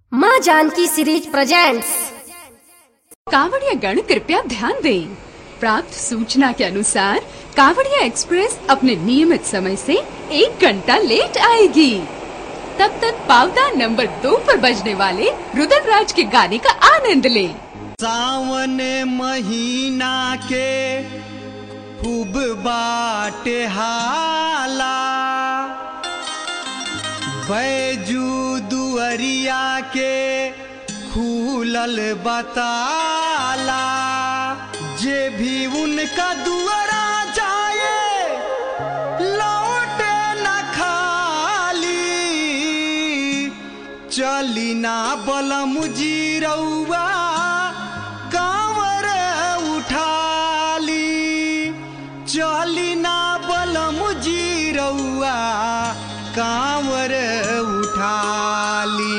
माँ Janaki series presents. कावड़िया गण कृपया ध्यान दें। प्राप्त सूचना के अनुसार कावड़िया एक्सप्रेस अपने नियमित समय से 1 घंटा लेट आएगी। तब तक पावदा नंबर 2 पर बजने वाले रुद्रराज के गाने का आनंद लें। सावन महीना के खूब बाटे हाला, बैजू दुअरिया के खुलल बताला। जे भी उनका दुआरा जाए लौटे न खाली। चली ना बलम जीरौआ कांवर उठाली। चली ना बलम जीरौआ कांवर उठाली।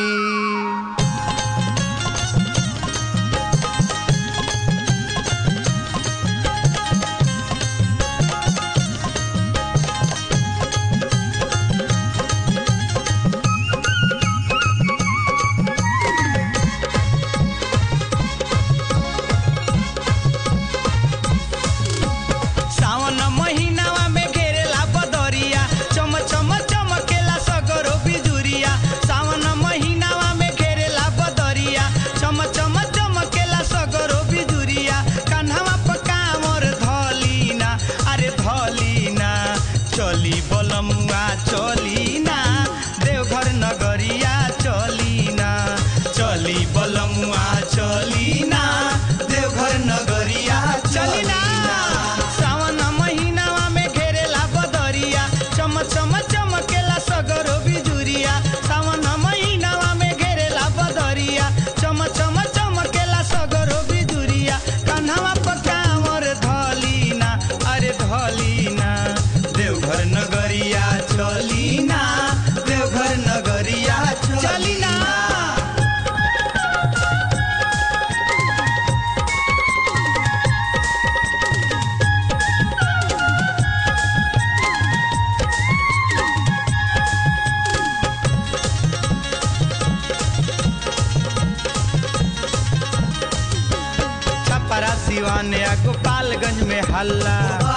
सिवान या गोपालगंज में हल्ला,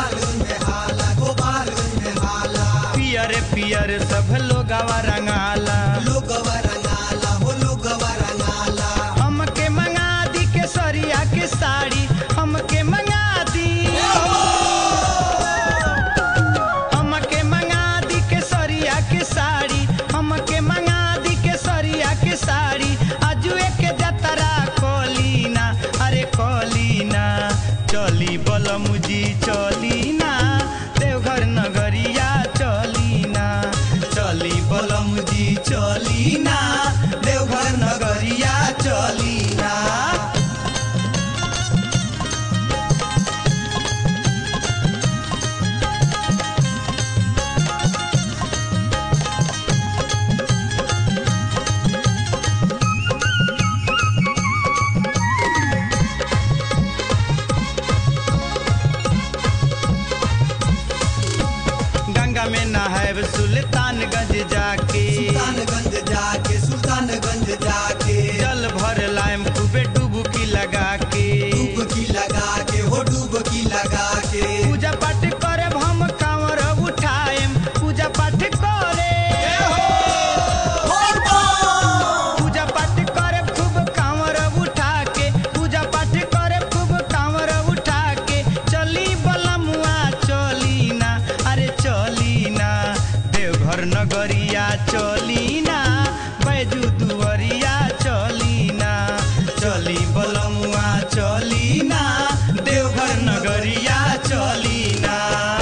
पियर पियर सब लोगवा रंगाला। हमके मंगा दी केसरिया के साड़ी, हमके मंगा दी। हमके मंगा दी केसरिया के साड़ी, हमके मंगा दी केसरिया के साड़ी। आजुए के जतरा कोलीना, अरे कोलीना। चली बलमुजी चलीना, देवघर नगरिया चलीना। चली बलमुजी चलीना, देवघर नगरिया चलीना। में नहायब सुल्तानगंज जाके, सुल्तानगंज जाके। जल भर लायम खूबे डुबकी लगा के, हो डुबकी लगा के। पूजा पाठ करे हम कांवर उठाएम, पूजा पाठ करे। पूजा पाठ करे खूब कांवर उठा के, पूजा पाठ करे खूब कांवर उठा के। चली बलमुआ चलीना, अरे चलीना। देवघर नगरिया चलीना, बैजू दुअरिया चलीना। चली बलमुआ चलीना, देवघर नगरिया चलीना।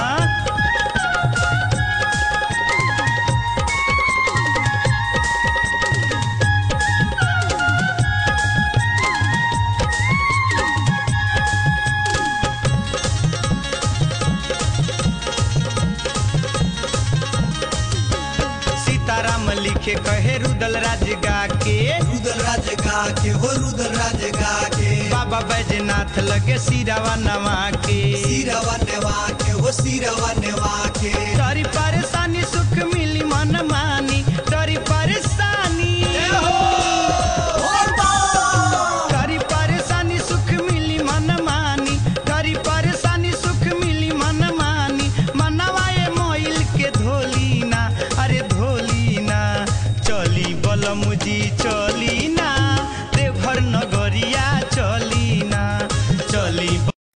सीताराम लिखे कहे रुद्रराज गा के, हो रुद्रराज गा के। बाबा बैजनाथ लगे सिरवा नवा के, हो सिरवा